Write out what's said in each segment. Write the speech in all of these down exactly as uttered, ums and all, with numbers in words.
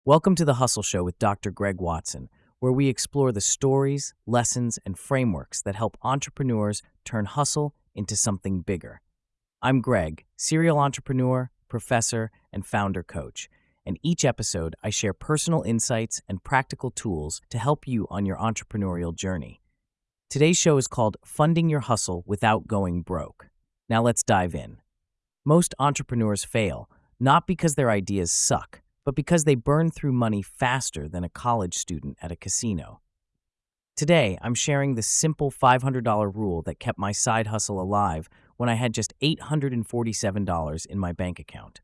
Welcome to the Hustle Show with Doctor Greg Watson, where we explore the stories, lessons, and frameworks that help entrepreneurs turn hustle into something bigger. I'm Greg, serial entrepreneur, professor, and founder coach, and each episode I share personal insights and practical tools to help you on your entrepreneurial journey. Today's show is called Funding Your Hustle Without Going Broke. Now let's dive in. Most entrepreneurs fail, not because their ideas suck, but because they burn through money faster than a college student at a casino. Today, I'm sharing the simple five hundred dollars rule that kept my side hustle alive when I had just eight hundred forty-seven dollars in my bank account.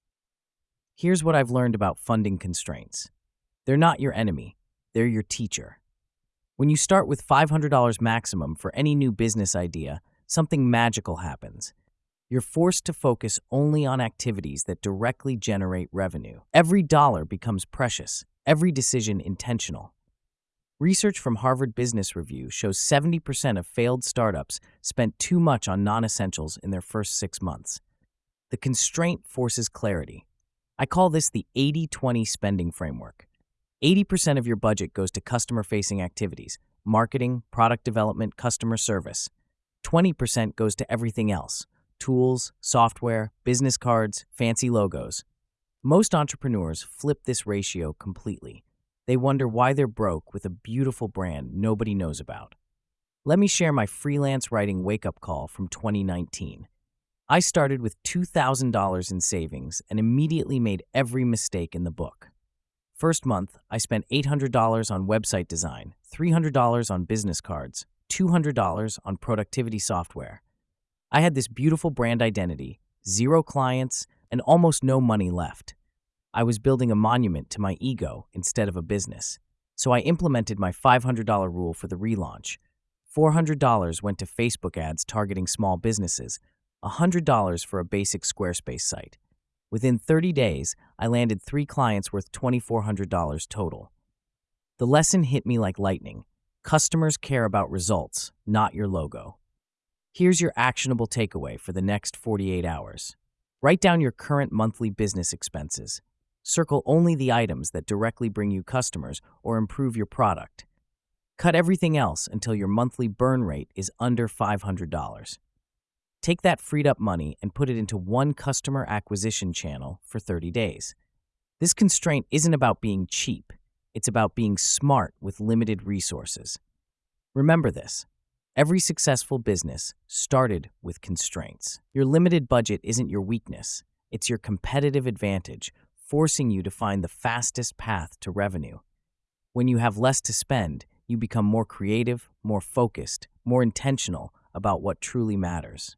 Here's what I've learned about funding constraints. They're not your enemy, they're your teacher. When you start with five hundred dollars maximum for any new business idea, something magical happens. You're forced to focus only on activities that directly generate revenue. Every dollar becomes precious, every decision intentional. Research from Harvard Business Review shows seventy percent of failed startups spent too much on non-essentials in their first six months. The constraint forces clarity. I call this the eighty twenty spending framework. eighty percent of your budget goes to customer-facing activities, marketing, product development, customer service. twenty percent goes to everything else. Tools, software, business cards, fancy logos. Most entrepreneurs flip this ratio completely. They wonder why they're broke with a beautiful brand nobody knows about. Let me share my freelance writing wake-up call from twenty nineteen. I started with two thousand dollars in savings and immediately made every mistake in the book. First month, I spent eight hundred dollars on website design, three hundred dollars on business cards, two hundred dollars on productivity software. I had this beautiful brand identity, zero clients, and almost no money left. I was building a monument to my ego instead of a business. So I implemented my five hundred dollars rule for the relaunch. four hundred dollars went to Facebook ads targeting small businesses, one hundred dollars for a basic Squarespace site. Within thirty days, I landed three clients worth two thousand four hundred dollars total. The lesson hit me like lightning. Customers care about results, not your logo. Here's your actionable takeaway for the next forty-eight hours. Write down your current monthly business expenses. Circle only the items that directly bring you customers or improve your product. Cut everything else until your monthly burn rate is under five hundred dollars. Take that freed up money and put it into one customer acquisition channel for thirty days. This constraint isn't about being cheap. It's about being smart with limited resources. Remember this. Every successful business started with constraints. Your limited budget isn't your weakness. It's your competitive advantage, forcing you to find the fastest path to revenue. When you have less to spend, you become more creative, more focused, more intentional about what truly matters.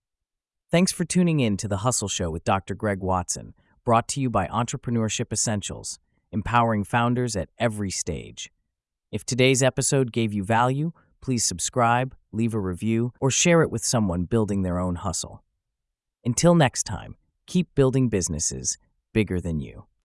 Thanks for tuning in to The Hustle Show with Doctor Greg Watson, brought to you by Entrepreneurship Essentials, empowering founders at every stage. If today's episode gave you value, please subscribe, leave a review, or share it with someone building their own hustle. Until next time, keep building businesses bigger than you.